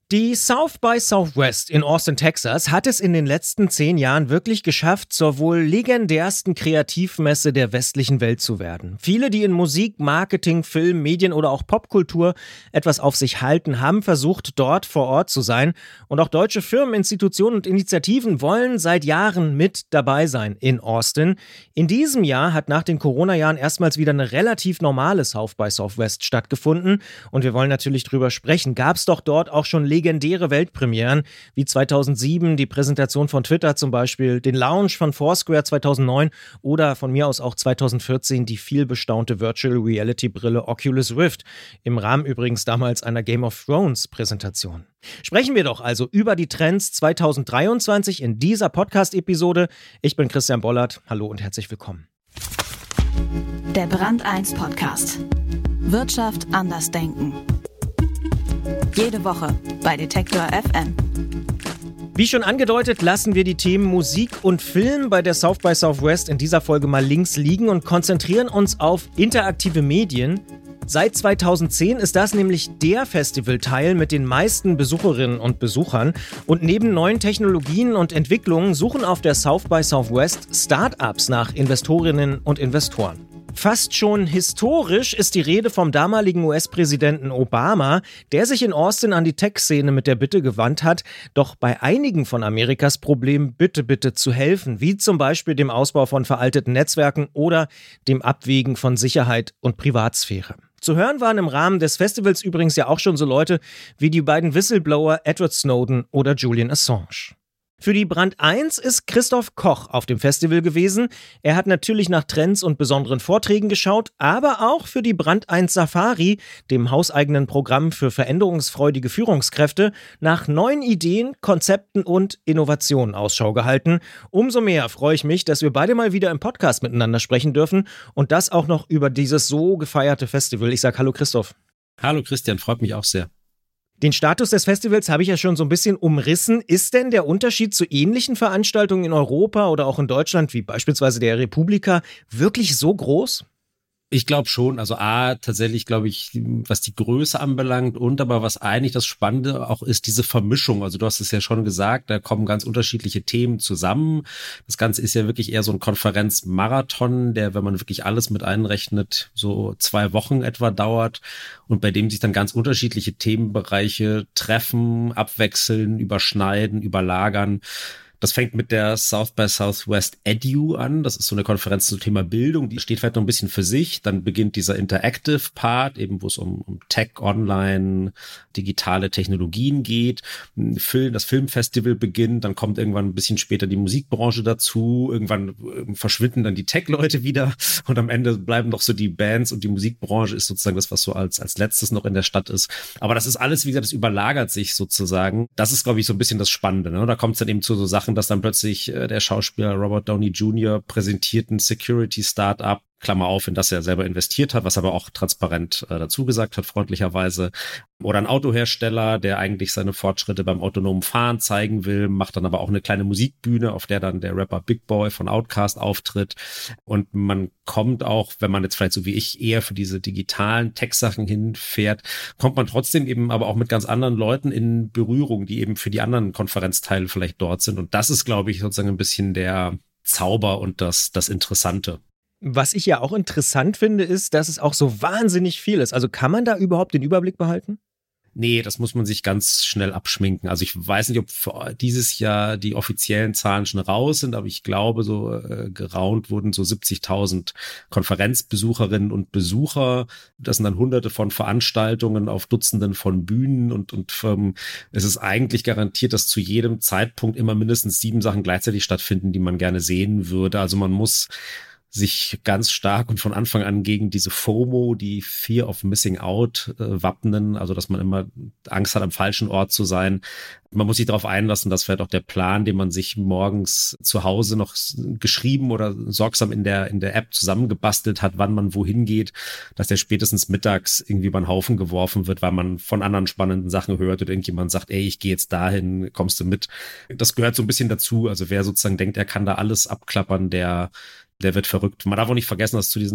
Die South by Southwest in Austin, Texas hat es in den letzten 10 Jahren wirklich geschafft, zur wohl legendärsten Kreativmesse der westlichen Welt zu werden. Viele, die in Musik, Marketing, Film, Medien oder auch Popkultur etwas auf sich halten, haben versucht, dort vor Ort zu sein. Und auch deutsche Firmen, Institutionen und Initiativen wollen seit Jahren mit dabei sein in Austin. In diesem Jahr hat nach den Corona-Jahren erstmals wieder eine relativ normale South by Southwest stattgefunden. Und wir wollen natürlich drüber sprechen. Gab es doch dort auch schon legendäre Weltpremieren, wie 2007 die Präsentation von Twitter zum Beispiel, den Launch von Foursquare 2009 oder von mir aus auch 2014 die vielbestaunte Virtual Reality Brille Oculus Rift, im Rahmen übrigens damals einer Game of Thrones Präsentation. Sprechen wir doch also über die Trends 2023 in dieser Podcast-Episode. Ich bin Christian Bollert, hallo und herzlich willkommen. Der Brand 1 Podcast. Wirtschaft anders denken. Jede Woche bei Detektor FM. Wie schon angedeutet, lassen wir die Themen Musik und Film bei der South by Southwest in dieser Folge mal links liegen und konzentrieren uns auf interaktive Medien. Seit 2010 ist das nämlich der Festivalteil mit den meisten Besucherinnen und Besuchern. Und neben neuen Technologien und Entwicklungen suchen auf der South by Southwest Startups nach Investorinnen und Investoren. Fast schon historisch ist die Rede vom damaligen US-Präsidenten Obama, der sich in Austin an die Tech-Szene mit der Bitte gewandt hat, doch bei einigen von Amerikas Problemen bitte zu helfen, wie zum Beispiel dem Ausbau von veralteten Netzwerken oder dem Abwägen von Sicherheit und Privatsphäre. Zu hören waren im Rahmen des Festivals übrigens ja auch schon so Leute wie die beiden Whistleblower Edward Snowden oder Julian Assange. Für die Brand 1 ist Christoph Koch auf dem Festival gewesen. Er hat natürlich nach Trends und besonderen Vorträgen geschaut, aber auch für die Brand 1 Safari, dem hauseigenen Programm für veränderungsfreudige Führungskräfte, nach neuen Ideen, Konzepten und Innovationen Ausschau gehalten. Umso mehr freue ich mich, dass wir beide mal wieder im Podcast miteinander sprechen dürfen und das auch noch über dieses so gefeierte Festival. Ich sage hallo Christoph. Hallo Christian, freut mich auch sehr. Den Status des Festivals habe ich ja schon so ein bisschen umrissen. Ist denn der Unterschied zu ähnlichen Veranstaltungen in Europa oder auch in Deutschland, wie beispielsweise der Republika, wirklich so groß? Ich glaube schon, also tatsächlich glaube ich, was die Größe anbelangt und aber was eigentlich das Spannende auch ist, diese Vermischung. Also du hast es ja schon gesagt, da kommen ganz unterschiedliche Themen zusammen. Das Ganze ist ja wirklich eher so ein Konferenzmarathon, der, wenn man wirklich alles mit einrechnet, so 2 Wochen etwa dauert und bei dem sich dann ganz unterschiedliche Themenbereiche treffen, abwechseln, überschneiden, überlagern. Das fängt mit der South by Southwest Edu an. Das ist so eine Konferenz zum Thema Bildung. Die steht vielleicht noch ein bisschen für sich. Dann beginnt dieser Interactive Part, eben wo es um Tech, Online, digitale Technologien geht. Das Filmfestival beginnt. Dann kommt irgendwann ein bisschen später die Musikbranche dazu. Irgendwann verschwinden dann die Tech-Leute wieder. Und am Ende bleiben noch so die Bands und die Musikbranche ist sozusagen das, was so als letztes noch in der Stadt ist. Aber das ist alles, wie gesagt, das überlagert sich sozusagen. Das ist, glaube ich, so ein bisschen das Spannende, ne? Da kommt es dann eben zu so Sachen, dass dann plötzlich der Schauspieler Robert Downey Jr. präsentiert ein Security-Startup, Klammer auf, in das er selber investiert hat, was aber auch transparent dazu gesagt hat, freundlicherweise. Oder ein Autohersteller, der eigentlich seine Fortschritte beim autonomen Fahren zeigen will, macht dann aber auch eine kleine Musikbühne, auf der dann der Rapper Big Boy von Outkast auftritt. Und man kommt auch, wenn man jetzt vielleicht so wie ich eher für diese digitalen Tech-Sachen hinfährt, kommt man trotzdem eben aber auch mit ganz anderen Leuten in Berührung, die eben für die anderen Konferenzteile vielleicht dort sind. Und das ist, glaube ich, sozusagen ein bisschen der Zauber und das Interessante. Was ich ja auch interessant finde, ist, dass es auch so wahnsinnig viel ist. Also kann man da überhaupt den Überblick behalten? Nee, das muss man sich ganz schnell abschminken. Also ich weiß nicht, ob für dieses Jahr die offiziellen Zahlen schon raus sind, aber ich glaube, so geraunt wurden so 70.000 Konferenzbesucherinnen und Besucher. Das sind dann Hunderte von Veranstaltungen auf Dutzenden von Bühnen und es ist eigentlich garantiert, dass zu jedem Zeitpunkt immer mindestens 7 Sachen gleichzeitig stattfinden, die man gerne sehen würde. Also man muss sich ganz stark und von Anfang an gegen diese FOMO, die Fear of Missing Out, wappnen, also dass man immer Angst hat, am falschen Ort zu sein. Man muss sich darauf einlassen, dass vielleicht auch der Plan, den man sich morgens zu Hause noch geschrieben oder sorgsam in der App zusammengebastelt hat, wann man wohin geht, dass der spätestens mittags irgendwie über den Haufen geworfen wird, weil man von anderen spannenden Sachen hört oder irgendjemand sagt, ey, ich gehe jetzt dahin, kommst du mit? Das gehört so ein bisschen dazu. Also wer sozusagen denkt, er kann da alles abklappern, der wird verrückt. Man darf auch nicht vergessen, dass zu diesen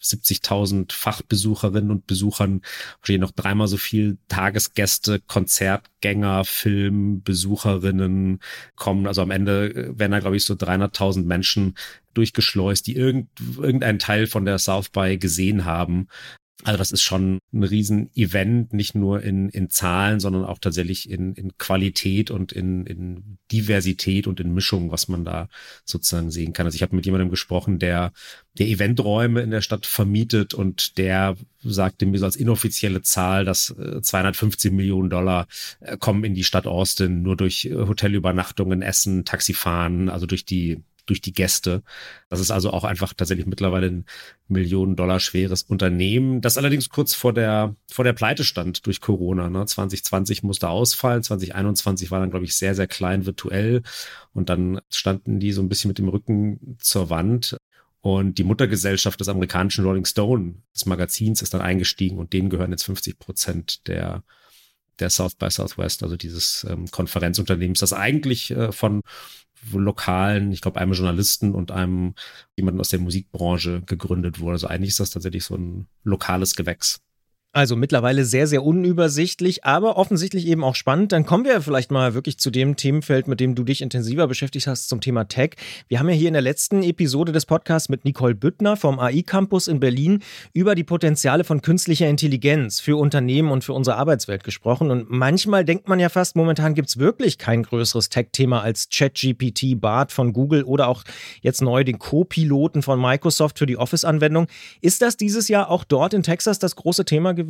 70.000 Fachbesucherinnen und Besuchern wahrscheinlich noch 3-mal so viel Tagesgäste, Konzertgänger, Filmbesucherinnen kommen. Also am Ende werden da, glaube ich, so 300.000 Menschen durchgeschleust, die irgendeinen Teil von der South by gesehen haben. Also das ist schon ein Riesen-Event, nicht nur in Zahlen, sondern auch tatsächlich in Qualität und in Diversität und in Mischung, was man da sozusagen sehen kann. Also ich habe mit jemandem gesprochen, der Eventräume in der Stadt vermietet, und der sagte mir so als inoffizielle Zahl, dass $250 Millionen kommen in die Stadt Austin nur durch Hotelübernachtungen, Essen, Taxifahren, also durch die Gäste. Das ist also auch einfach tatsächlich mittlerweile ein $Millionen schweres Unternehmen, das allerdings kurz vor der Pleite stand durch Corona. 2020 musste ausfallen, 2021 war dann, glaube ich, sehr, sehr klein virtuell, und dann standen die so ein bisschen mit dem Rücken zur Wand. Und die Muttergesellschaft des amerikanischen Rolling Stone, des Magazins, ist dann eingestiegen, und denen gehören jetzt 50% der South by Southwest, also dieses Konferenzunternehmens, das eigentlich von lokalen, ich glaube, einem Journalisten und jemanden aus der Musikbranche gegründet wurde. Also eigentlich ist das tatsächlich so ein lokales Gewächs. Also mittlerweile sehr, sehr unübersichtlich, aber offensichtlich eben auch spannend. Dann kommen wir vielleicht mal wirklich zu dem Themenfeld, mit dem du dich intensiver beschäftigt hast, zum Thema Tech. Wir haben ja hier in der letzten Episode des Podcasts mit Nicole Büttner vom AI-Campus in Berlin über die Potenziale von künstlicher Intelligenz für Unternehmen und für unsere Arbeitswelt gesprochen. Und manchmal denkt man ja fast, momentan gibt es wirklich kein größeres Tech-Thema als ChatGPT, Bard von Google oder auch jetzt neu den Co-Piloten von Microsoft für die Office-Anwendung. Ist das dieses Jahr auch dort in Texas das große Thema gewesen?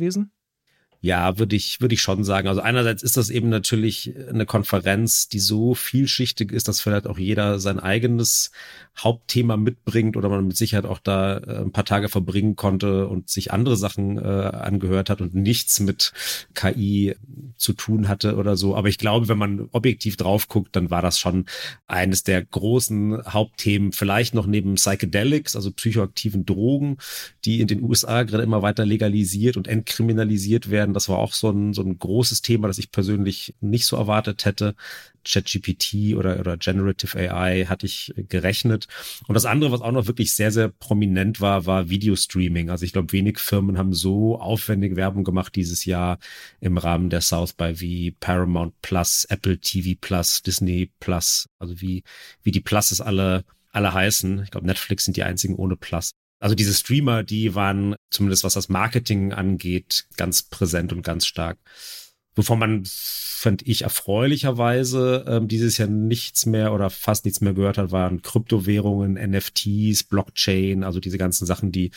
Ja, würde ich schon sagen. Also einerseits ist das eben natürlich eine Konferenz, die so vielschichtig ist, dass vielleicht auch jeder sein eigenes Hauptthema mitbringt oder man mit Sicherheit auch da ein paar Tage verbringen konnte und sich andere Sachen angehört hat und nichts mit KI zu tun hatte oder so. Aber ich glaube, wenn man objektiv drauf guckt, dann war das schon eines der großen Hauptthemen, vielleicht noch neben Psychedelics, also psychoaktiven Drogen, die in den USA gerade immer weiter legalisiert und entkriminalisiert werden. Das war auch so ein großes Thema, das ich persönlich nicht so erwartet hätte. ChatGPT oder Generative AI hatte ich gerechnet. Und das andere, was auch noch wirklich sehr, sehr prominent war Videostreaming. Also ich glaube, wenig Firmen haben so aufwendig Werbung gemacht dieses Jahr im Rahmen der South by wie Paramount Plus, Apple TV Plus, Disney Plus, also wie die Pluses alle heißen. Ich glaube, Netflix sind die einzigen ohne Plus. Also diese Streamer, die waren zumindest was das Marketing angeht, ganz präsent und ganz stark. Wovon man, fand ich, erfreulicherweise dieses Jahr nichts mehr oder fast nichts mehr gehört hat, waren Kryptowährungen, NFTs, Blockchain, also diese ganzen Sachen, die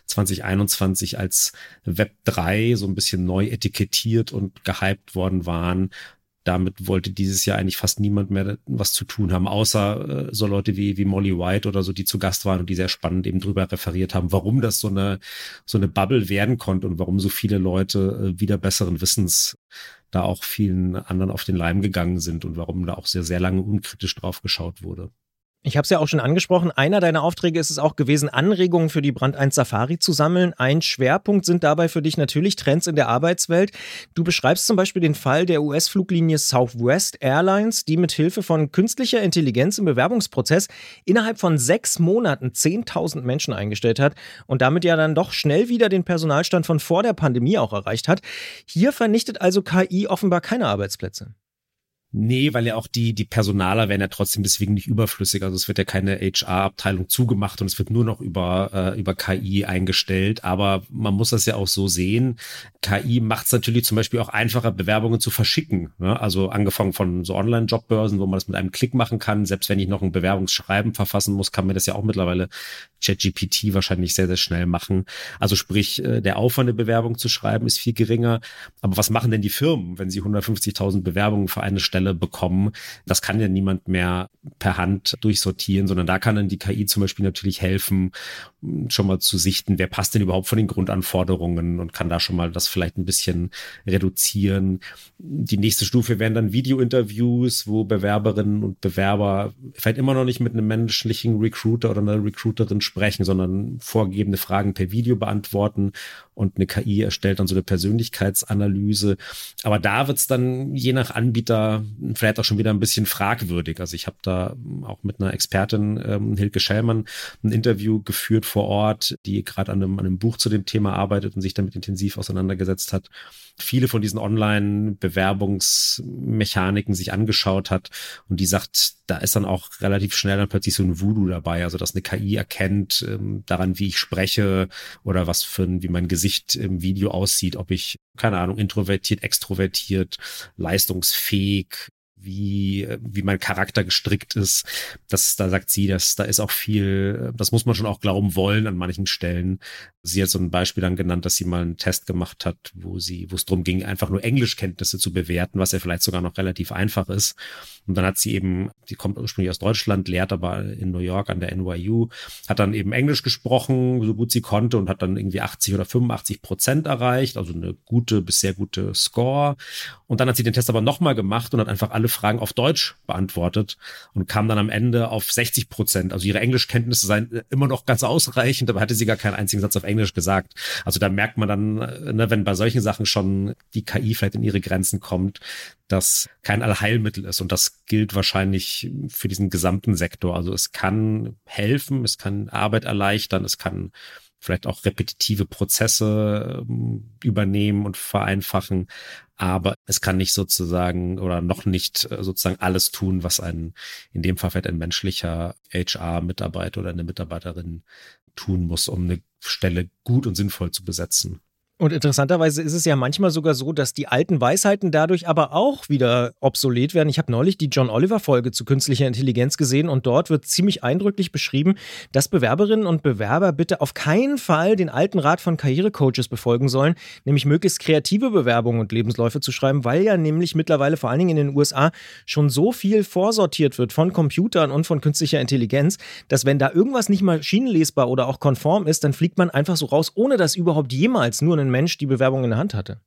2021 als Web3 so ein bisschen neu etikettiert und gehypt worden waren. Damit wollte dieses Jahr eigentlich fast niemand mehr was zu tun haben, außer so Leute wie Molly White oder so, die zu Gast waren und die sehr spannend eben drüber referiert haben, warum das so eine Bubble werden konnte und warum so viele Leute wieder besseren Wissens da auch vielen anderen auf den Leim gegangen sind und warum da auch sehr, sehr lange unkritisch drauf geschaut wurde. Ich habe es ja auch schon angesprochen, einer deiner Aufträge ist es auch gewesen, Anregungen für die Brand 1 Safari zu sammeln. Ein Schwerpunkt sind dabei für dich natürlich Trends in der Arbeitswelt. Du beschreibst zum Beispiel den Fall der US-Fluglinie Southwest Airlines, die mit Hilfe von künstlicher Intelligenz im Bewerbungsprozess innerhalb von 6 Monaten 10.000 Menschen eingestellt hat und damit ja dann doch schnell wieder den Personalstand von vor der Pandemie auch erreicht hat. Hier vernichtet also KI offenbar keine Arbeitsplätze. Nee, weil ja auch die Personaler werden ja trotzdem deswegen nicht überflüssig. Also es wird ja keine HR-Abteilung zugemacht und es wird nur noch über KI eingestellt. Aber man muss das ja auch so sehen. KI macht es natürlich zum Beispiel auch einfacher, Bewerbungen zu verschicken. Ne? Also angefangen von so Online-Jobbörsen, wo man das mit einem Klick machen kann. Selbst wenn ich noch ein Bewerbungsschreiben verfassen muss, kann mir das ja auch mittlerweile ChatGPT wahrscheinlich sehr, sehr schnell machen. Also sprich, der Aufwand, eine Bewerbung zu schreiben, ist viel geringer. Aber was machen denn die Firmen, wenn sie 150.000 Bewerbungen für eine Stelle bekommen? Das kann ja niemand mehr per Hand durchsortieren, sondern da kann dann die KI zum Beispiel natürlich helfen, schon mal zu sichten, wer passt denn überhaupt von den Grundanforderungen und kann da schon mal das vielleicht ein bisschen reduzieren. Die nächste Stufe wären dann Video-Interviews, wo Bewerberinnen und Bewerber vielleicht immer noch nicht mit einem menschlichen Recruiter oder einer Recruiterin sprechen, sondern vorgegebene Fragen per Video beantworten und eine KI erstellt dann so eine Persönlichkeitsanalyse. Aber da wird es dann je nach Anbieter vielleicht auch schon wieder ein bisschen fragwürdig. Also ich habe da auch mit einer Expertin, Hilke Schellmann, ein Interview geführt vor Ort, die gerade an einem Buch zu dem Thema arbeitet und sich damit intensiv auseinandergesetzt hat. Viele von diesen Online-Bewerbungsmechaniken sich angeschaut hat und die sagt, da ist dann auch relativ schnell dann plötzlich so ein Voodoo dabei, also dass eine KI erkennt daran, wie ich spreche oder wie mein Gesicht im Video aussieht, ob ich, keine Ahnung, introvertiert, extrovertiert, leistungsfähig, wie mein Charakter gestrickt ist. Da sagt sie, dass da ist auch viel, das muss man schon auch glauben wollen an manchen Stellen. Sie hat so ein Beispiel dann genannt, dass sie mal einen Test gemacht hat, wo es darum ging, einfach nur Englischkenntnisse zu bewerten, was ja vielleicht sogar noch relativ einfach ist. Und dann hat sie kommt ursprünglich aus Deutschland, lehrt aber in New York an der NYU, hat dann eben Englisch gesprochen, so gut sie konnte und hat dann irgendwie 80 oder 85% erreicht, also eine gute bis sehr gute Score. Und dann hat sie den Test aber nochmal gemacht und hat einfach alle Fragen auf Deutsch beantwortet und kam dann am Ende auf 60%. Also ihre Englischkenntnisse seien immer noch ganz ausreichend, aber hatte sie gar keinen einzigen Satz auf Englisch gesagt. Also da merkt man dann, wenn bei solchen Sachen schon die KI vielleicht in ihre Grenzen kommt, dass kein Allheilmittel ist. Und das gilt wahrscheinlich für diesen gesamten Sektor. Also es kann helfen, es kann Arbeit erleichtern, es kann vielleicht auch repetitive Prozesse übernehmen und vereinfachen. Aber es kann nicht sozusagen oder noch nicht sozusagen alles tun, was in dem Fall vielleicht ein menschlicher HR-Mitarbeiter oder eine Mitarbeiterin tun muss, um eine Stelle gut und sinnvoll zu besetzen. Und interessanterweise ist es ja manchmal sogar so, dass die alten Weisheiten dadurch aber auch wieder obsolet werden. Ich habe neulich die John Oliver-Folge zu künstlicher Intelligenz gesehen und dort wird ziemlich eindrücklich beschrieben, dass Bewerberinnen und Bewerber bitte auf keinen Fall den alten Rat von Karrierecoaches befolgen sollen, nämlich möglichst kreative Bewerbungen und Lebensläufe zu schreiben, weil ja nämlich mittlerweile vor allen Dingen in den USA schon so viel vorsortiert wird von Computern und von künstlicher Intelligenz, dass wenn da irgendwas nicht maschinenlesbar oder auch konform ist, dann fliegt man einfach so raus, ohne dass überhaupt jemals nur ein Mensch die Bewerbung in der Hand hatte.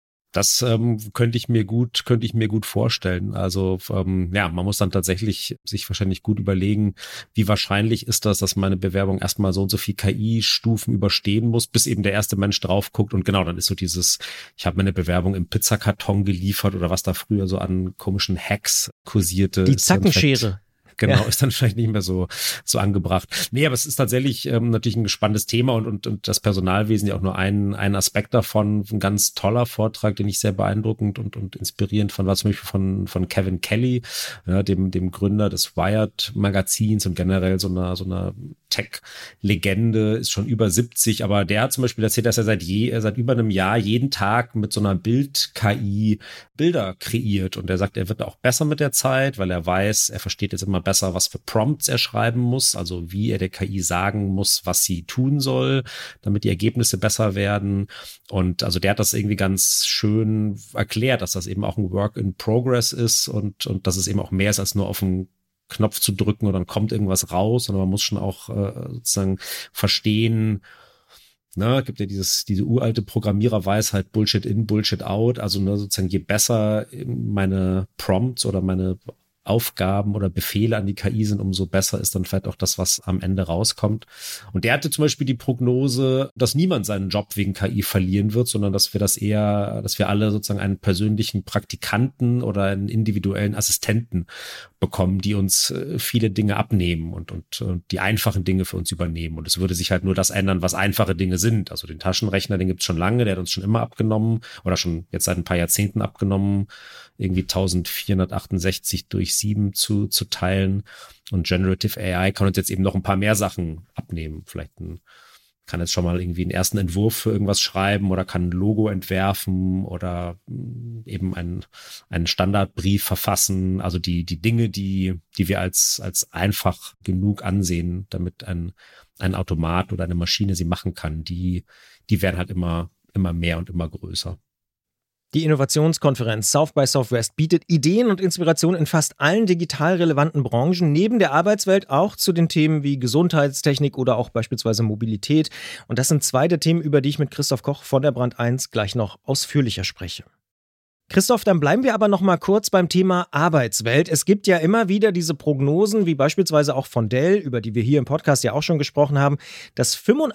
Das könnte ich mir gut vorstellen. Also man muss dann tatsächlich sich wahrscheinlich gut überlegen, wie wahrscheinlich ist das, dass meine Bewerbung erstmal so und so viel KI-Stufen überstehen muss, bis eben der erste Mensch drauf guckt. Und genau, dann ist so dieses, ich habe meine Bewerbung im Pizzakarton geliefert oder was da früher so an komischen Hacks kursierte. Die Zackenschere. Genau, ist dann vielleicht nicht mehr so angebracht. Nee, aber es ist tatsächlich natürlich ein spannendes Thema und das Personalwesen ja auch nur ein Aspekt davon. Ein ganz toller Vortrag, den ich sehr beeindruckend und inspirierend fand, war zum Beispiel von Kevin Kelly, ja, dem Gründer des Wired-Magazins und generell so einer Tech-Legende, ist schon über 70, aber der hat zum Beispiel erzählt, dass er seit über einem Jahr jeden Tag mit so einer Bild-KI Bilder kreiert und er sagt, er wird auch besser mit der Zeit, weil er weiß, er versteht jetzt immer besser, was für Prompts er schreiben muss, also wie er der KI sagen muss, was sie tun soll, damit die Ergebnisse besser werden. Und also der hat das irgendwie ganz schön erklärt, dass das eben auch ein Work in Progress ist und dass es eben auch mehr ist, als nur auf einen Knopf zu drücken und dann kommt irgendwas raus, sondern man muss schon auch sozusagen verstehen, gibt ja diese uralte Programmiererweisheit, Bullshit in, Bullshit out, also sozusagen je besser meine Prompts oder meine Aufgaben oder Befehle an die KI sind, umso besser ist dann vielleicht auch das, was am Ende rauskommt. Und der hatte zum Beispiel die Prognose, dass niemand seinen Job wegen KI verlieren wird, sondern dass wir alle sozusagen einen persönlichen Praktikanten oder einen individuellen Assistenten bekommen, die uns viele Dinge abnehmen und die einfachen Dinge für uns übernehmen. Und es würde sich halt nur das ändern, was einfache Dinge sind. Also den Taschenrechner, den gibt's schon lange, der hat uns schon immer abgenommen oder schon jetzt seit ein paar Jahrzehnten abgenommen, irgendwie 1468 durch 7 zu teilen. Und Generative AI kann uns jetzt eben noch ein paar mehr Sachen abnehmen. Vielleicht kann jetzt schon mal irgendwie einen ersten Entwurf für irgendwas schreiben oder kann ein Logo entwerfen oder eben einen Standardbrief verfassen. Also die Dinge, die wir als einfach genug ansehen, damit ein Automat oder eine Maschine sie machen kann, die werden halt immer mehr und immer größer. Die Innovationskonferenz South by Southwest bietet Ideen und Inspiration in fast allen digital relevanten Branchen, neben der Arbeitswelt auch zu den Themen wie Gesundheitstechnik oder auch beispielsweise Mobilität. Und das sind zwei der Themen, über die ich mit Christoph Koch von der Brand 1 gleich noch ausführlicher spreche. Christoph, dann bleiben wir aber noch mal kurz beim Thema Arbeitswelt. Es gibt ja immer wieder diese Prognosen, wie beispielsweise auch von Dell, über die wir hier im Podcast ja auch schon gesprochen haben, dass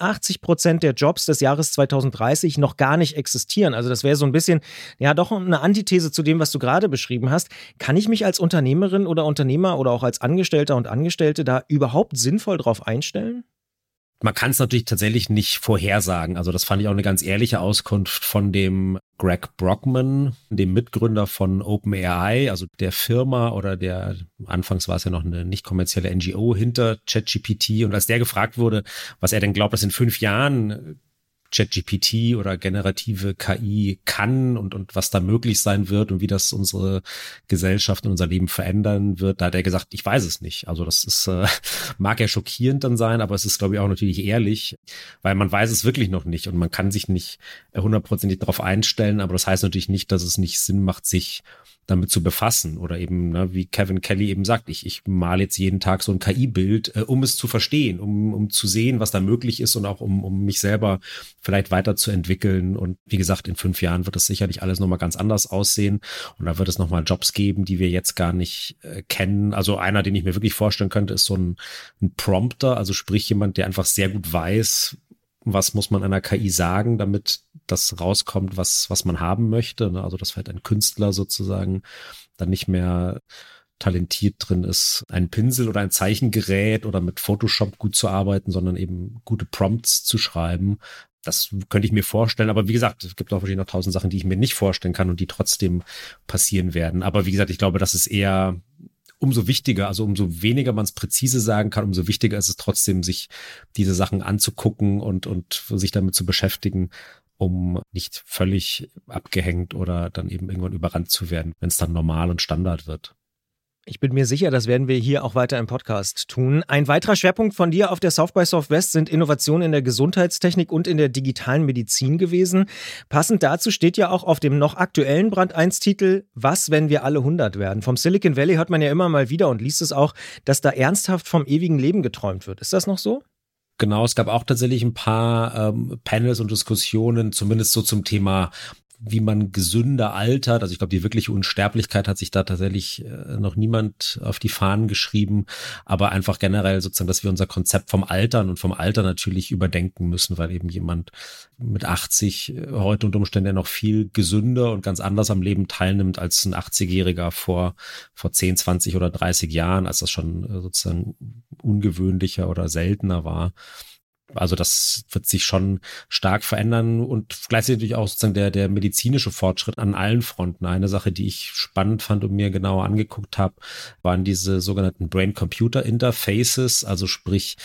85% der Jobs des Jahres 2030 noch gar nicht existieren. Also das wäre so ein bisschen, ja doch eine Antithese zu dem, was du gerade beschrieben hast. Kann ich mich als Unternehmerin oder Unternehmer oder auch als Angestellter und Angestellte da überhaupt sinnvoll drauf einstellen? Man kann es natürlich tatsächlich nicht vorhersagen. Also das fand ich auch eine ganz ehrliche Auskunft von dem Greg Brockman, dem Mitgründer von OpenAI, also der Firma oder anfangs war es ja noch eine nicht kommerzielle NGO hinter ChatGPT. Und als der gefragt wurde, was er denn glaubt, dass in 5 Jahren ChatGPT oder generative KI kann und was da möglich sein wird und wie das unsere Gesellschaft und unser Leben verändern wird, da hat er gesagt, ich weiß es nicht. Also das ist mag ja schockierend dann sein, aber es ist, glaube ich, auch natürlich ehrlich, weil man weiß es wirklich noch nicht und man kann sich nicht 100% darauf einstellen, aber das heißt natürlich nicht, dass es nicht Sinn macht, sich damit zu befassen oder eben, wie Kevin Kelly eben sagt, ich male jetzt jeden Tag so ein KI-Bild, um es zu verstehen, um zu sehen, was da möglich ist und auch um mich selber vielleicht weiterzuentwickeln. Und wie gesagt, in 5 Jahren wird das sicherlich alles nochmal ganz anders aussehen und da wird es nochmal Jobs geben, die wir jetzt gar nicht kennen. Also einer, den ich mir wirklich vorstellen könnte, ist so ein Prompter, also sprich jemand, der einfach sehr gut weiß, was muss man einer KI sagen, damit das rauskommt, was man haben möchte. Also dass vielleicht ein Künstler sozusagen dann nicht mehr talentiert drin ist, einen Pinsel oder ein Zeichengerät oder mit Photoshop gut zu arbeiten, sondern eben gute Prompts zu schreiben. Das könnte ich mir vorstellen. Aber wie gesagt, es gibt auch wahrscheinlich noch 1000 Sachen, die ich mir nicht vorstellen kann und die trotzdem passieren werden. Aber wie gesagt, ich glaube, das ist eher umso wichtiger, also umso weniger man es präzise sagen kann, umso wichtiger ist es trotzdem, sich diese Sachen anzugucken und sich damit zu beschäftigen, um nicht völlig abgehängt oder dann eben irgendwann überrannt zu werden, wenn es dann normal und Standard wird. Ich bin mir sicher, das werden wir hier auch weiter im Podcast tun. Ein weiterer Schwerpunkt von dir auf der South by Southwest sind Innovationen in der Gesundheitstechnik und in der digitalen Medizin gewesen. Passend dazu steht ja auch auf dem noch aktuellen Brand 1-Titel Was, wenn wir alle 100 werden? Vom Silicon Valley hört man ja immer mal wieder und liest es auch, dass da ernsthaft vom ewigen Leben geträumt wird. Ist das noch so? Genau, es gab auch tatsächlich ein paar Panels und Diskussionen, zumindest so zum Thema, wie man gesünder altert. Also ich glaube, die wirkliche Unsterblichkeit hat sich da tatsächlich noch niemand auf die Fahnen geschrieben, aber einfach generell sozusagen, dass wir unser Konzept vom Altern und vom Alter natürlich überdenken müssen, weil eben jemand mit 80 heute unter Umständen noch viel gesünder und ganz anders am Leben teilnimmt als ein 80-Jähriger vor 10, 20 oder 30 Jahren, als das schon sozusagen ungewöhnlicher oder seltener war. Also das wird sich schon stark verändern und gleichzeitig natürlich auch sozusagen der medizinische Fortschritt an allen Fronten. Eine Sache, die ich spannend fand und mir genauer angeguckt habe, waren diese sogenannten Brain-Computer-Interfaces, also sprich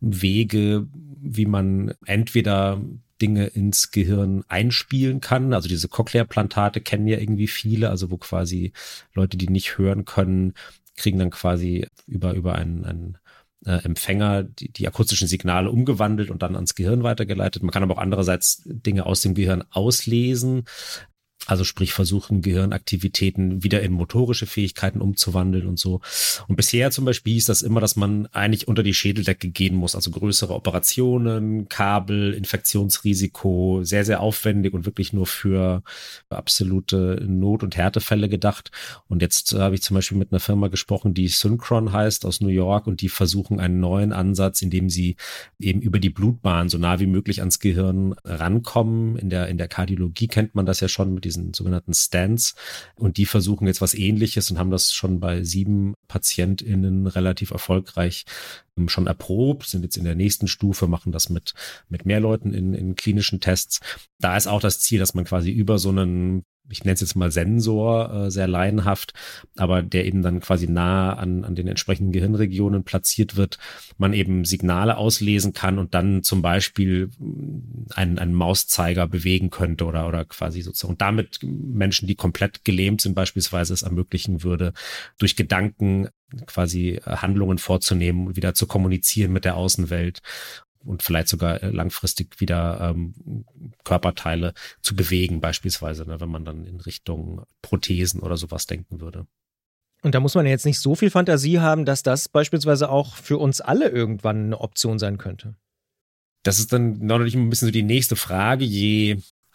Wege, wie man entweder Dinge ins Gehirn einspielen kann. Also diese Cochlea-Plantate kennen ja irgendwie viele, also wo quasi Leute, die nicht hören können, kriegen dann quasi über einen Empfänger die akustischen Signale umgewandelt und dann ans Gehirn weitergeleitet. Man kann aber auch andererseits Dinge aus dem Gehirn auslesen. Also sprich versuchen, Gehirnaktivitäten wieder in motorische Fähigkeiten umzuwandeln und so. Und bisher zum Beispiel hieß das immer, dass man eigentlich unter die Schädeldecke gehen muss. Also größere Operationen, Kabel, Infektionsrisiko, sehr, sehr aufwendig und wirklich nur für absolute Not- und Härtefälle gedacht. Und jetzt habe ich zum Beispiel mit einer Firma gesprochen, die Synchron heißt, aus New York, und die versuchen einen neuen Ansatz, indem sie eben über die Blutbahn so nah wie möglich ans Gehirn rankommen. In der Kardiologie kennt man das ja schon mit diesen sogenannten Stents, und die versuchen jetzt was Ähnliches und haben das schon bei 7 PatientInnen relativ erfolgreich schon erprobt, sind jetzt in der nächsten Stufe, machen das mit mehr Leuten in klinischen Tests. Da ist auch das Ziel, dass man quasi über so einen, ich nenne es jetzt mal Sensor, sehr laienhaft, aber der eben dann quasi nah an den entsprechenden Gehirnregionen platziert wird, man eben Signale auslesen kann und dann zum Beispiel einen Mauszeiger bewegen könnte oder quasi sozusagen, und damit Menschen, die komplett gelähmt sind beispielsweise, es ermöglichen würde, durch Gedanken quasi Handlungen vorzunehmen und wieder zu kommunizieren mit der Außenwelt und vielleicht sogar langfristig wieder Körperteile zu bewegen beispielsweise, wenn man dann in Richtung Prothesen oder sowas denken würde. Und da muss man jetzt nicht so viel Fantasie haben, dass das beispielsweise auch für uns alle irgendwann eine Option sein könnte. Das ist dann natürlich ein bisschen so die nächste Frage. Je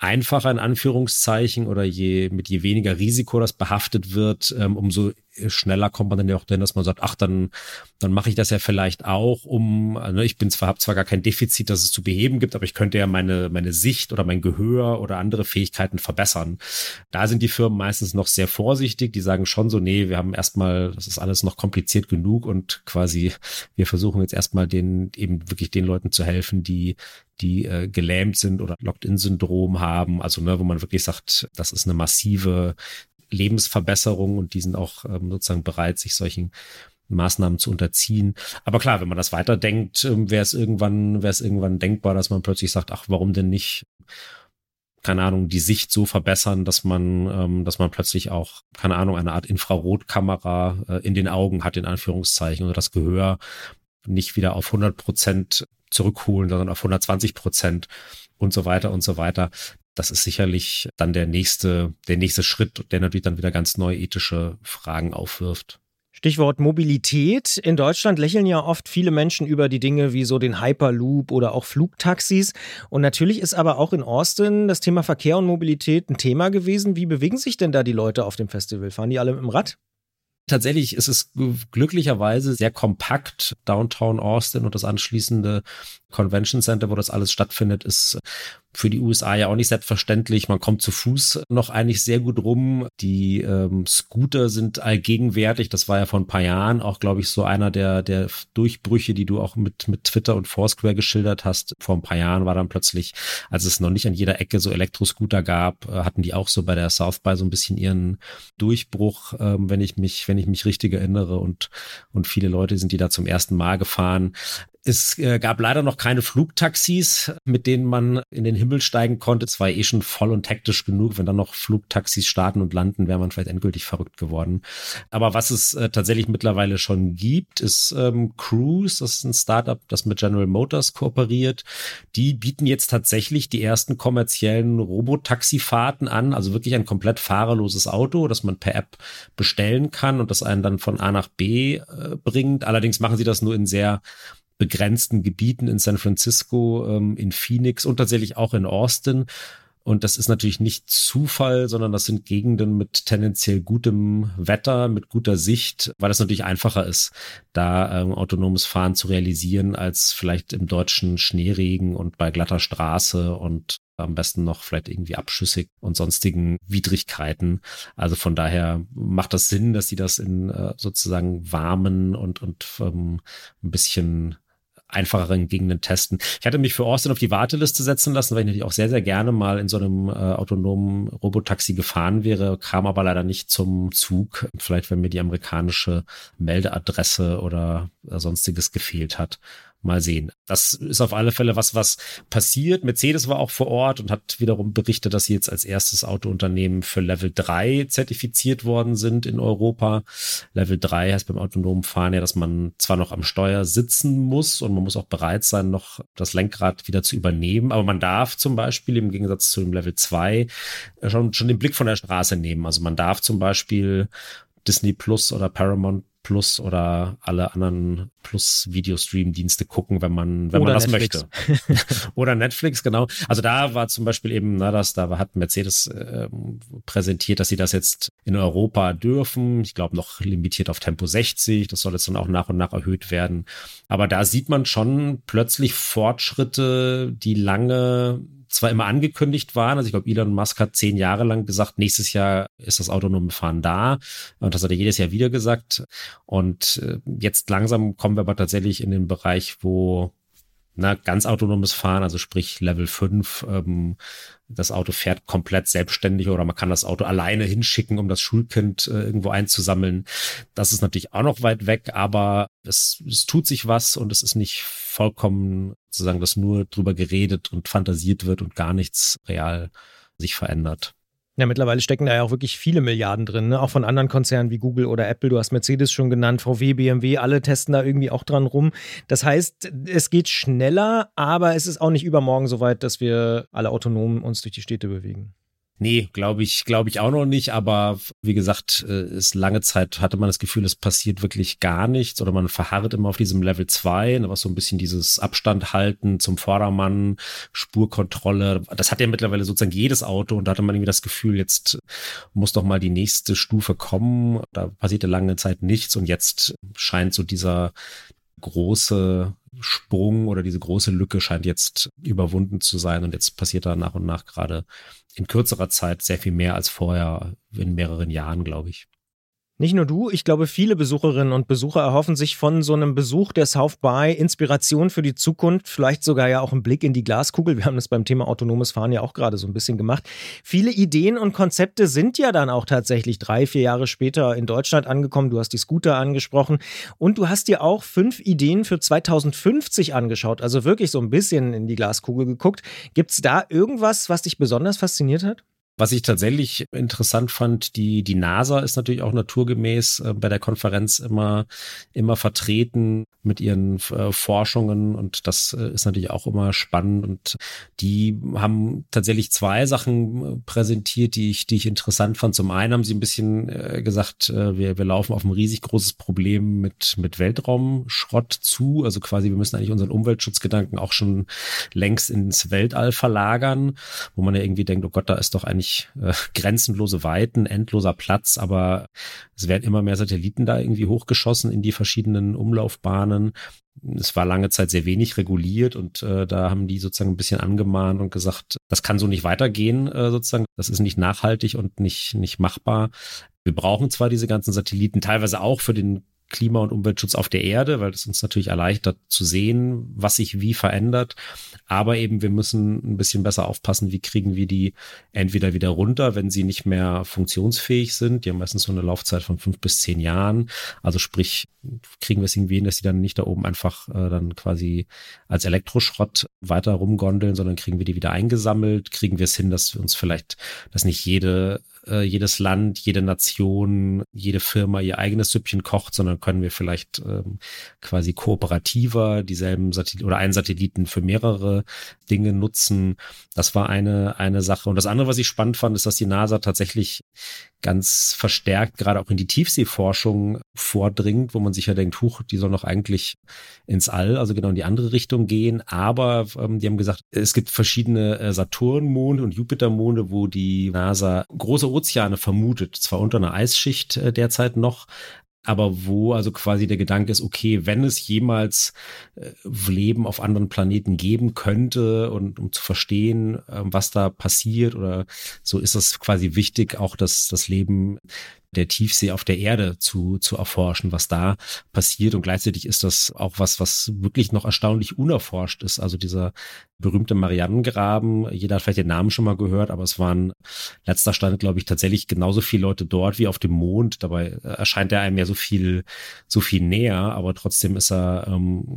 einfacher in Anführungszeichen oder mit je weniger Risiko das behaftet wird, umso schneller kommt man dann ja auch dahin, dass man sagt, ach, dann mache ich das ja vielleicht auch, ich habe zwar gar kein Defizit, das es zu beheben gibt, aber ich könnte ja meine Sicht oder mein Gehör oder andere Fähigkeiten verbessern. Da sind die Firmen meistens noch sehr vorsichtig, die sagen schon so, nee, wir haben erstmal, das ist alles noch kompliziert genug und quasi, wir versuchen jetzt erstmal eben wirklich den Leuten zu helfen, die gelähmt sind oder Locked-in-Syndrom haben, also wo man wirklich sagt, das ist eine massive Lebensverbesserung und die sind auch sozusagen bereit, sich solchen Maßnahmen zu unterziehen. Aber klar, wenn man das weiterdenkt, wäre es irgendwann denkbar, dass man plötzlich sagt, ach, warum denn nicht, keine Ahnung, die Sicht so verbessern, dass man plötzlich auch, keine Ahnung, eine Art Infrarotkamera in den Augen hat, in Anführungszeichen, oder das Gehör nicht wieder auf 100% zurückholen, sondern auf 120% und so weiter und so weiter. Das ist sicherlich dann der nächste Schritt, der natürlich dann wieder ganz neue ethische Fragen aufwirft. Stichwort Mobilität. In Deutschland lächeln ja oft viele Menschen über die Dinge wie so den Hyperloop oder auch Flugtaxis. Und natürlich ist aber auch in Austin das Thema Verkehr und Mobilität ein Thema gewesen. Wie bewegen sich denn da die Leute auf dem Festival? Fahren die alle mit dem Rad? Tatsächlich ist es glücklicherweise sehr kompakt. Downtown Austin und das anschließende Convention Center, wo das alles stattfindet, ist für die USA ja auch nicht selbstverständlich. Man kommt zu Fuß noch eigentlich sehr gut rum. Die Scooter sind allgegenwärtig. Das war ja vor ein paar Jahren auch, glaube ich, so einer der Durchbrüche, die du auch mit Twitter und Foursquare geschildert hast. Vor ein paar Jahren war dann plötzlich, als es noch nicht an jeder Ecke so Elektroscooter gab, hatten die auch so bei der South by so ein bisschen ihren Durchbruch, wenn ich mich richtig erinnere. Und viele Leute sind die da zum ersten Mal gefahren. Es gab leider noch keine Flugtaxis, mit denen man in den Himmel steigen konnte. Es war schon voll und hektisch genug. Wenn dann noch Flugtaxis starten und landen, wäre man vielleicht endgültig verrückt geworden. Aber was es tatsächlich mittlerweile schon gibt, ist Cruise. Das ist ein Startup, das mit General Motors kooperiert. Die bieten jetzt tatsächlich die ersten kommerziellen Robotaxifahrten an. Also wirklich ein komplett fahrerloses Auto, das man per App bestellen kann und das einen dann von A nach B bringt. Allerdings machen sie das nur in sehr begrenzten Gebieten in San Francisco, in Phoenix und tatsächlich auch in Austin. Und das ist natürlich nicht Zufall, sondern das sind Gegenden mit tendenziell gutem Wetter, mit guter Sicht, weil es natürlich einfacher ist, da autonomes Fahren zu realisieren, als vielleicht im deutschen Schneeregen und bei glatter Straße und am besten noch vielleicht irgendwie abschüssig und sonstigen Widrigkeiten. Also von daher macht das Sinn, dass sie das in sozusagen warmen und ein bisschen einfacheren Gegenden testen. Ich hatte mich für Austin auf die Warteliste setzen lassen, weil ich natürlich auch sehr, sehr gerne mal in so einem autonomen Robotaxi gefahren wäre, kam aber leider nicht zum Zug. Vielleicht, wenn mir die amerikanische Meldeadresse oder sonstiges gefehlt hat. Mal sehen. Das ist auf alle Fälle was passiert. Mercedes war auch vor Ort und hat wiederum berichtet, dass sie jetzt als erstes Autounternehmen für Level 3 zertifiziert worden sind in Europa. Level 3 heißt beim autonomen Fahren ja, dass man zwar noch am Steuer sitzen muss und man muss auch bereit sein, noch das Lenkrad wieder zu übernehmen, aber man darf zum Beispiel im Gegensatz zu dem Level 2 schon den Blick von der Straße nehmen. Also man darf zum Beispiel Disney Plus oder Paramount Plus oder alle anderen Plus-Videostream-Dienste gucken, wenn man das Netflix möchte. Oder Netflix, genau. Also da war zum Beispiel eben, da hat Mercedes präsentiert, dass sie das jetzt in Europa dürfen. Ich glaube noch limitiert auf Tempo 60. Das soll jetzt dann auch nach und nach erhöht werden. Aber da sieht man schon plötzlich Fortschritte, die lange zwar immer angekündigt waren, also ich glaube, Elon Musk hat 10 Jahre lang gesagt, nächstes Jahr ist das autonome Fahren da. Und das hat er jedes Jahr wieder gesagt. Und jetzt langsam kommen wir aber tatsächlich in den Bereich, wo ganz autonomes Fahren, also sprich Level 5, das Auto fährt komplett selbstständig oder man kann das Auto alleine hinschicken, um das Schulkind irgendwo einzusammeln. Das ist natürlich auch noch weit weg, aber es tut sich was und es ist nicht vollkommen sozusagen, dass nur drüber geredet und fantasiert wird und gar nichts real sich verändert. Ja, mittlerweile stecken da ja auch wirklich viele Milliarden drin, ne? Auch von anderen Konzernen wie Google oder Apple. Du hast Mercedes schon genannt, VW, BMW, alle testen da irgendwie auch dran rum. Das heißt, es geht schneller, aber es ist auch nicht übermorgen so weit, dass wir alle autonom uns durch die Städte bewegen. Nee, glaube ich auch noch nicht, aber wie gesagt, ist lange Zeit hatte man das Gefühl, es passiert wirklich gar nichts oder man verharrt immer auf diesem Level 2, ne, was so ein bisschen dieses Abstand halten zum Vordermann, Spurkontrolle, das hat ja mittlerweile sozusagen jedes Auto und da hatte man irgendwie das Gefühl, jetzt muss doch mal die nächste Stufe kommen, da passierte lange Zeit nichts und jetzt scheint so dieser große Sprung oder diese große Lücke scheint jetzt überwunden zu sein und jetzt passiert da nach und nach gerade in kürzerer Zeit sehr viel mehr als vorher in mehreren Jahren, glaube ich. Nicht nur du, ich glaube, viele Besucherinnen und Besucher erhoffen sich von so einem Besuch der South by Inspiration für die Zukunft, vielleicht sogar ja auch einen Blick in die Glaskugel. Wir haben das beim Thema autonomes Fahren ja auch gerade so ein bisschen gemacht. Viele Ideen und Konzepte sind ja dann auch tatsächlich 3-4 Jahre später in Deutschland angekommen. Du hast die Scooter angesprochen und du hast dir auch 5 Ideen für 2050 angeschaut, also wirklich so ein bisschen in die Glaskugel geguckt. Gibt es da irgendwas, was dich besonders fasziniert hat? Was ich tatsächlich interessant fand, die NASA ist natürlich auch naturgemäß bei der Konferenz immer vertreten mit ihren Forschungen und das ist natürlich auch immer spannend und die haben tatsächlich 2 Sachen präsentiert, die ich interessant fand. Zum einen haben sie ein bisschen gesagt, wir laufen auf ein riesig großes Problem mit Weltraumschrott zu, also quasi wir müssen eigentlich unseren Umweltschutzgedanken auch schon längst ins Weltall verlagern, wo man ja irgendwie denkt, oh Gott, da ist doch eigentlich grenzenlose Weiten, endloser Platz, aber es werden immer mehr Satelliten da irgendwie hochgeschossen in die verschiedenen Umlaufbahnen. Es war lange Zeit sehr wenig reguliert und da haben die sozusagen ein bisschen angemahnt und gesagt, das kann so nicht weitergehen sozusagen, das ist nicht nachhaltig und nicht machbar. Wir brauchen zwar diese ganzen Satelliten, teilweise auch für den Klima- und Umweltschutz auf der Erde, weil es uns natürlich erleichtert zu sehen, was sich wie verändert. Aber eben, wir müssen ein bisschen besser aufpassen, wie kriegen wir die entweder wieder runter, wenn sie nicht mehr funktionsfähig sind. Die haben meistens so eine Laufzeit von 5 bis 10 Jahren. Also sprich, kriegen wir es irgendwie hin, dass sie dann nicht da oben einfach dann quasi als Elektroschrott weiter rumgondeln, sondern kriegen wir die wieder eingesammelt, kriegen wir es hin, dass wir uns vielleicht, dass nicht jedes Land, jede Nation, jede Firma ihr eigenes Süppchen kocht, sondern können wir vielleicht quasi kooperativer dieselben Satelliten oder einen Satelliten für mehrere Dinge nutzen. Das war eine Sache. Und das andere, was ich spannend fand, ist, dass die NASA tatsächlich ganz verstärkt gerade auch in die Tiefseeforschung vordringt, wo man sich ja denkt, huch, die soll doch eigentlich ins All, also genau in die andere Richtung gehen. Aber die haben gesagt, es gibt verschiedene Saturnmonde und Jupitermonde, wo die NASA große Ozeane vermutet, zwar unter einer Eisschicht derzeit noch, aber wo also quasi der Gedanke ist, okay, wenn es jemals Leben auf anderen Planeten geben könnte und um zu verstehen, was da passiert oder so, ist es quasi wichtig, auch das Leben der Tiefsee auf der Erde zu erforschen, was da passiert. Und gleichzeitig ist das auch was wirklich noch erstaunlich unerforscht ist. Also dieser berühmte Marianengraben, jeder hat vielleicht den Namen schon mal gehört, aber es waren letzter Stand, glaube ich, tatsächlich genauso viele Leute dort wie auf dem Mond. Dabei erscheint er einem ja so viel näher, aber trotzdem ist er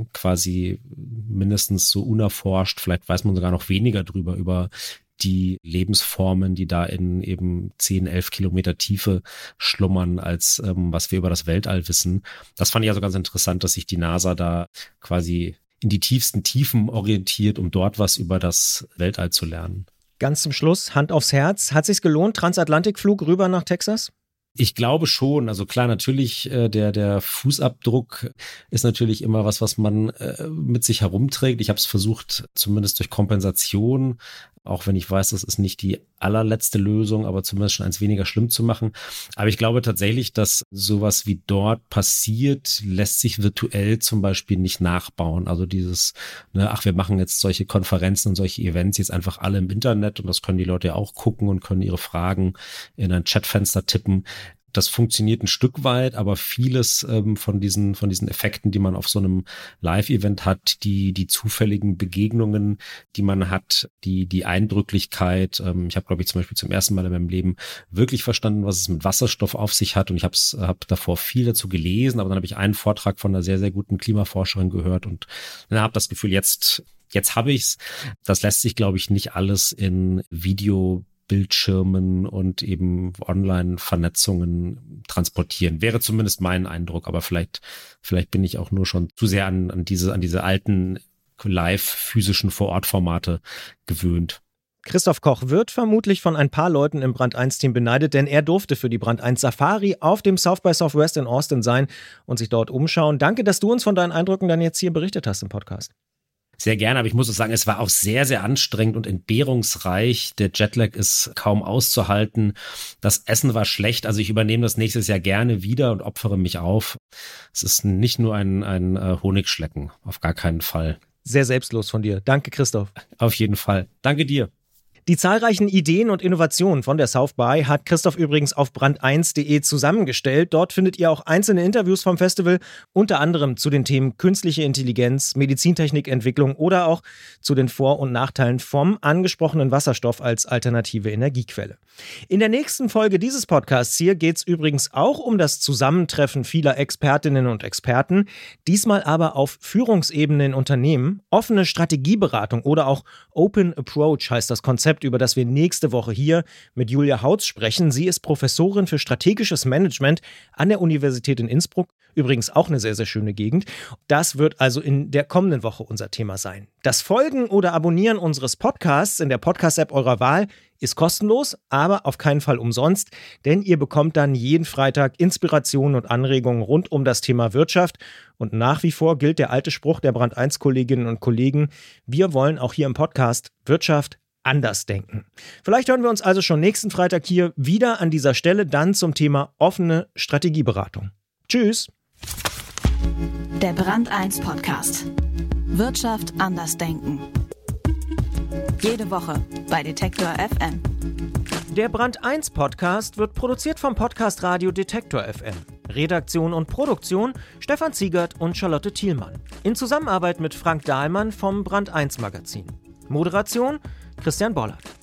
quasi mindestens so unerforscht. Vielleicht weiß man sogar noch weniger drüber, über die Lebensformen, die da in eben 10, 11 Kilometer Tiefe schlummern, als was wir über das Weltall wissen. Das fand ich also ganz interessant, dass sich die NASA da quasi in die tiefsten Tiefen orientiert, um dort was über das Weltall zu lernen. Ganz zum Schluss, Hand aufs Herz. Hat sich's gelohnt, Transatlantikflug rüber nach Texas? Ich glaube schon. Also klar, natürlich, der Fußabdruck ist natürlich immer was man mit sich herumträgt. Ich habe es versucht, zumindest durch Kompensation, auch wenn ich weiß, das ist nicht die allerletzte Lösung, aber zumindest schon eins weniger schlimm zu machen. Aber ich glaube tatsächlich, dass sowas wie dort passiert, lässt sich virtuell zum Beispiel nicht nachbauen. Also dieses, wir machen jetzt solche Konferenzen und solche Events jetzt einfach alle im Internet und das können die Leute ja auch gucken und können ihre Fragen in ein Chatfenster tippen. Das funktioniert ein Stück weit, aber vieles von diesen Effekten, die man auf so einem Live-Event hat, die zufälligen Begegnungen, die man hat, die Eindrücklichkeit. Ich habe, glaube ich, zum Beispiel zum ersten Mal in meinem Leben wirklich verstanden, was es mit Wasserstoff auf sich hat und ich habe davor viel dazu gelesen, aber dann habe ich einen Vortrag von einer sehr, sehr guten Klimaforscherin gehört und dann habe das Gefühl, jetzt habe ich's. Das lässt sich, glaube ich, nicht alles in Bildschirmen und eben Online-Vernetzungen transportieren. Wäre zumindest mein Eindruck, aber vielleicht bin ich auch nur schon zu sehr an diese alten live physischen Vorortformate gewöhnt. Christoph Koch wird vermutlich von ein paar Leuten im Brand 1-Team beneidet, denn er durfte für die Brand 1 Safari auf dem South by Southwest in Austin sein und sich dort umschauen. Danke, dass du uns von deinen Eindrücken dann jetzt hier berichtet hast im Podcast. Sehr gerne, aber ich muss auch sagen, es war auch sehr, sehr anstrengend und entbehrungsreich. Der Jetlag ist kaum auszuhalten. Das Essen war schlecht, also ich übernehme das nächstes Jahr gerne wieder und opfere mich auf. Es ist nicht nur ein Honigschlecken, auf gar keinen Fall. Sehr selbstlos von dir. Danke, Christoph. Auf jeden Fall. Danke dir. Die zahlreichen Ideen und Innovationen von der South by hat Christoph übrigens auf brand1.de zusammengestellt. Dort findet ihr auch einzelne Interviews vom Festival, unter anderem zu den Themen künstliche Intelligenz, Medizintechnikentwicklung oder auch zu den Vor- und Nachteilen vom angesprochenen Wasserstoff als alternative Energiequelle. In der nächsten Folge dieses Podcasts hier geht es übrigens auch um das Zusammentreffen vieler Expertinnen und Experten, diesmal aber auf Führungsebene in Unternehmen, offene Strategieberatung oder auch Open Approach heißt das Konzept, über das wir nächste Woche hier mit Julia Hautz sprechen. Sie ist Professorin für strategisches Management an der Universität in Innsbruck. Übrigens auch eine sehr, sehr schöne Gegend. Das wird also in der kommenden Woche unser Thema sein. Das Folgen oder Abonnieren unseres Podcasts in der Podcast-App eurer Wahl ist kostenlos, aber auf keinen Fall umsonst, denn ihr bekommt dann jeden Freitag Inspirationen und Anregungen rund um das Thema Wirtschaft. Und nach wie vor gilt der alte Spruch der Brand 1 Kolleginnen und Kollegen: Wir wollen auch hier im Podcast Wirtschaft anders denken. Vielleicht hören wir uns also schon nächsten Freitag hier wieder an dieser Stelle, dann zum Thema offene Strategieberatung. Tschüss! Der Brand 1 Podcast. Wirtschaft anders denken. Jede Woche bei Detektor FM. Der Brand 1 Podcast wird produziert vom Podcast Radio Detektor FM. Redaktion und Produktion Stefan Ziegert und Charlotte Thielmann. In Zusammenarbeit mit Frank Dahlmann vom Brand 1 Magazin. Moderation Christian Bollert.